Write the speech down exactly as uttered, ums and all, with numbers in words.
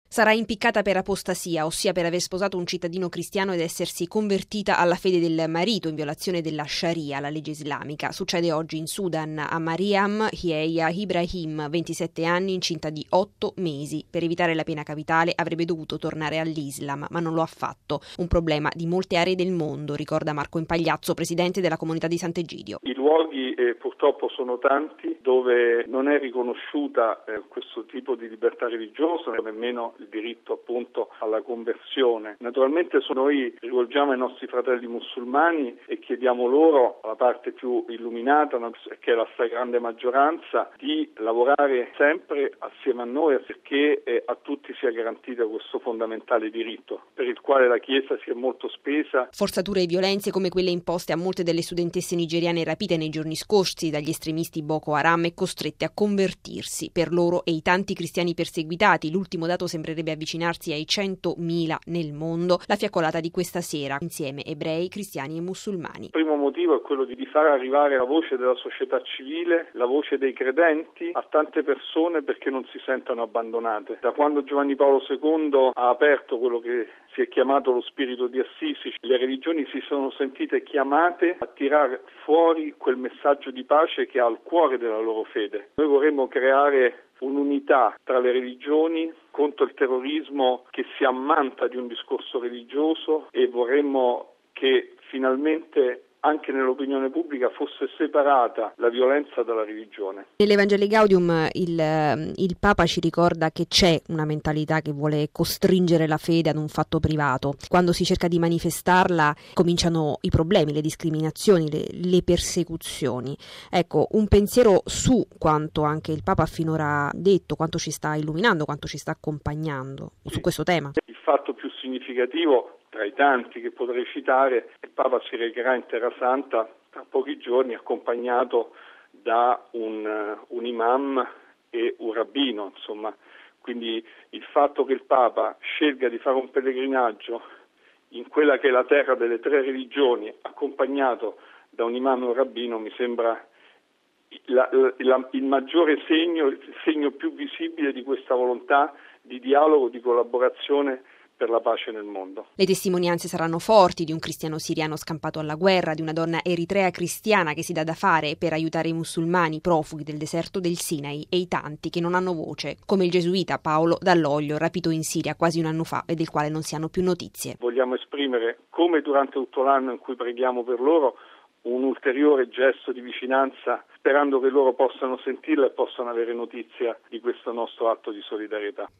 Sarà impiccata per apostasia, ossia per aver sposato un cittadino cristiano ed essersi convertita alla fede del marito in violazione della Sharia, la legge islamica. Succede oggi in Sudan a Mariam Hieya Ibrahim, ventisette anni, incinta di otto mesi. Per evitare la pena capitale avrebbe dovuto tornare all'Islam, ma non lo ha fatto. Un problema di molte aree del mondo, ricorda Marco Impagliazzo, presidente della comunità di Sant'Egidio. I luoghi eh, purtroppo sono tanti dove non è riconosciuta eh, questo tipo di libertà religiosa, nemmeno il diritto appunto alla conversione. Naturalmente noi rivolgiamo ai nostri fratelli musulmani e chiediamo loro, la parte più illuminata, che è la stragrande maggioranza, di lavorare sempre assieme a noi perché eh, a tutti sia garantito questo fondamentale diritto, per il quale la Chiesa si è molto spesa. Forzature e violenze come quelle imposte a molte delle studentesse nigeriane rapite nei giorni scorsi dagli estremisti Boko Haram e costrette a convertirsi. Per loro e i tanti cristiani perseguitati, l'ultimo dato sembrerebbe avvicinarsi ai centomila nel mondo, la fiaccolata di questa sera, insieme ebrei, cristiani e musulmani. Il primo motivo è quello di far arrivare la voce della società civile, la voce dei credenti a tante persone perché non si sentano abbandonate. Da quando Giovanni Paolo secondo ha aperto quello che si è chiamato lo spirito di Assisi, le religioni si sono sentite chiamate a tirare fuori quel messaggio di pace che ha al cuore della loro fede. Noi vorremmo creare un'unità tra le religioni contro il terrorismo che si ammanta di un discorso religioso e vorremmo che finalmente anche nell'opinione pubblica fosse separata la violenza dalla religione. Nell'Evangelii Gaudium il, il Papa ci ricorda che c'è una mentalità che vuole costringere la fede ad un fatto privato. Quando si cerca di manifestarla cominciano i problemi, le discriminazioni, le, le persecuzioni. Ecco, un pensiero su quanto anche il Papa finora detto, quanto ci sta illuminando, quanto ci sta accompagnando sì. su questo tema. Il fatto più significativo tra i tanti che potrei citare, il Papa si recherà in Terra Santa tra pochi giorni accompagnato da un, uh, un imam e un rabbino, insomma. Quindi il fatto che il Papa scelga di fare un pellegrinaggio in quella che è la terra delle tre religioni, accompagnato da un imam e un rabbino, mi sembra la, la, il maggiore segno, il segno più visibile di questa volontà di dialogo, di collaborazione per la pace nel mondo. Le testimonianze saranno forti di un cristiano siriano scampato alla guerra, di una donna eritrea cristiana che si dà da fare per aiutare i musulmani profughi del deserto del Sinai e i tanti che non hanno voce, come il gesuita Paolo Dall'Oglio, rapito in Siria quasi un anno fa e del quale non si hanno più notizie. Vogliamo esprimere, come durante tutto l'anno in cui preghiamo per loro, un ulteriore gesto di vicinanza, sperando che loro possano sentirla e possano avere notizia di questo nostro atto di solidarietà.